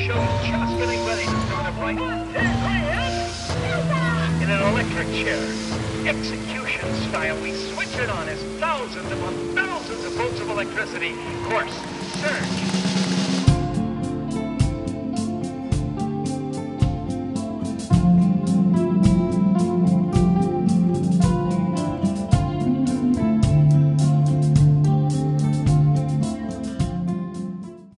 show's just getting ready to start up right in an electric chair. Execution style. We switch it on as thousands upon thousands of volts of electricity course, surge,